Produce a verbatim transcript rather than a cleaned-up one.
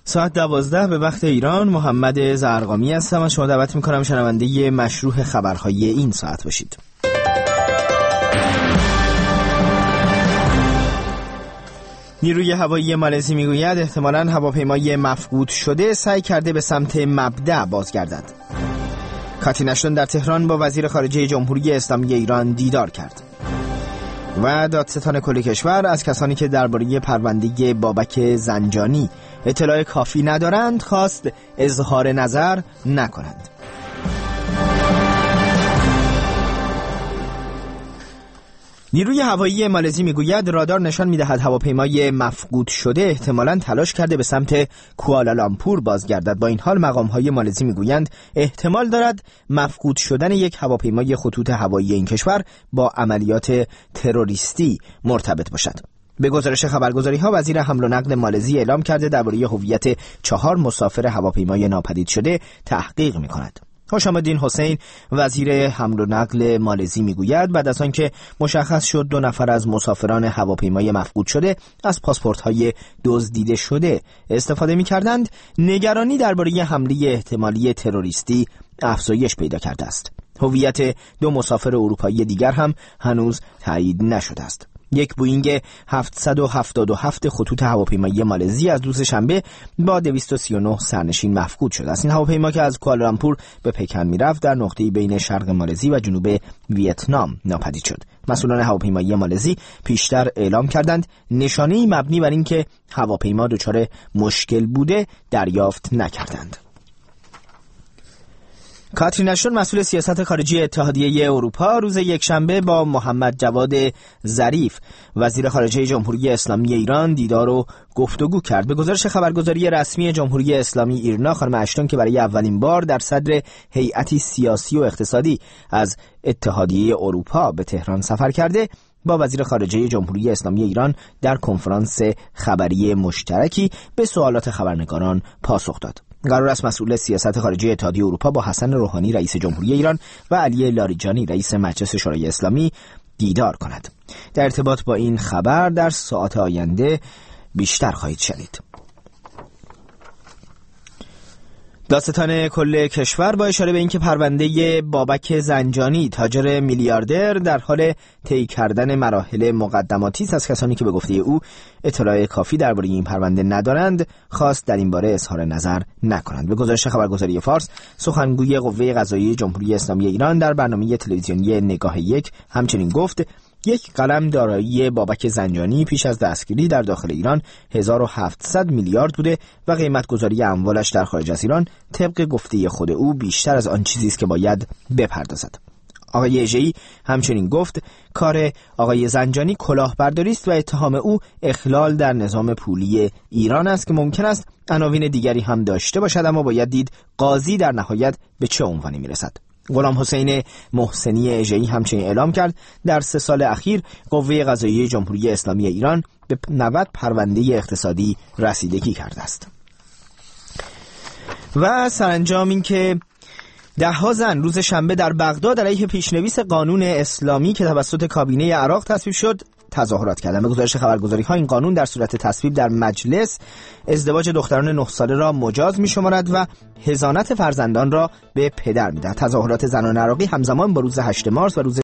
ساعت دوازده به وقت ایران. محمد زرقامی هستم و شما دعوت میکنم شنونده مشروح خبرهای این ساعت باشید. نیروی هوایی مالزی میگوید احتمالاً هواپیمای مفقود شده سعی کرده به سمت مبدأ بازگردد. کاترین اشتون در تهران با وزیر خارجه جمهوری اسلامی ایران دیدار کرد. و دادستان کل کشور از کسانی که درباره پرونده بابک زنجانی اطلاع کافی ندارند خواست اظهار نظر نکنند. نیروی هوایی مالزی میگوید رادار نشان میدهد هواپیمای مفقود شده احتمالاً تلاش کرده به سمت کوالالامپور بازگردد. با این حال مقام‌های مالزی میگویند احتمال دارد مفقود شدن یک هواپیمای خطوط هوایی این کشور با عملیات تروریستی مرتبط باشد. به گزارش خبرگزاری‌ها وزیر حمل و نقل مالزی اعلام کرده درباره هویت چهار مسافر هواپیمای ناپدید شده تحقیق می‌کند. حسام الدین حسین وزیر حمل و نقل مالزی میگوید بعد از آنکه مشخص شد دو نفر از مسافران هواپیمای مفقود شده از پاسپورت‌های دزدیده شده استفاده می‌کردند، نگرانی درباره حمله احتمالی تروریستی افزایش پیدا کرده است. هویت دو مسافر اروپایی دیگر هم هنوز تایید نشده است. یک بوئینگ هفتصد و هفتاد و هفت خطوط هواپیمایی مالزی از روز شنبه با دویست و سی و نه سرنشین مفقود شده است. این هواپیما که از کوالالامپور به پکن میرفت در نقطه‌ای بین شرق مالزی و جنوب ویتنام ناپدید شد. مسئولان هواپیمایی مالزی پیشتر اعلام کردند نشانه‌ای مبنی بر اینکه هواپیما دچار مشکل بوده دریافت نکردند. کاترین اشتون مسئول سیاست خارجی اتحادیه اروپا روز یکشنبه با محمد جواد ظریف وزیر خارجه جمهوری اسلامی ایران دیدار و گفتگو کرد. به گزارش خبرگزاری رسمی جمهوری اسلامی ایرنا خانم اشتون که برای اولین بار در صدر هیئتی سیاسی و اقتصادی از اتحادیه اروپا به تهران سفر کرده با وزیر خارجه جمهوری اسلامی ایران در کنفرانس خبری مشترکی به سوالات خبرنگاران پاسخ داد. قرار است مسئول سیاست خارجی اتحادیه اروپا با حسن روحانی رئیس جمهوری ایران و علی لاریجانی رئیس مجلس شورای اسلامی دیدار کند. در ارتباط با این خبر در ساعات آینده بیشتر خواهید شنید. دادستان کل کشور با اشاره به اینکه پرونده بابک زنجانی تاجر میلیاردر در حال طی کردن مراحل مقدماتی است از کسانی که به گفته او اطلاع کافی درباره این پرونده ندارند خواست در این باره اظهار نظر نکنند. به گزارش خبرگزاری فارس سخنگوی قوه قضاییه جمهوری اسلامی ایران در برنامه تلویزیونی نگاه یک همچنین گفت یک قلم دارایی بابک زنجانی پیش از دستگیری در داخل ایران هزار و هفتصد میلیارد بوده و قیمت گذاری اموالش در خارج از ایران طبق گفته خود او بیشتر از آن چیزی است که باید بپردازد. آقای اژه‌ای همچنین گفت کار آقای زنجانی کلاهبرداری است و اتهام او اخلال در نظام پولی ایران است که ممکن است عناوین دیگری هم داشته باشد، اما باید دید قاضی در نهایت به چه عنوانی میرسد. غلام حسین محسنی اژه‌ای همچنین اعلام کرد در سه سال اخیر قوه قضاییه جمهوری اسلامی ایران به نود پرونده اقتصادی رسیدگی کرده است. و سرانجام این که ده ها زن روز شنبه در بغداد علیه پیشنویس قانون اسلامی که توسط کابینه عراق تصویب شد تظاهرات کردند. به گزارش خبرگزاری‌ها این قانون در صورت تصویب در مجلس ازدواج دختران نه ساله را مجاز می‌شمارد و حضانت فرزندان را به پدر می‌دهد. تظاهرات زنان عراقی همزمان با روز هشتم مارس و روز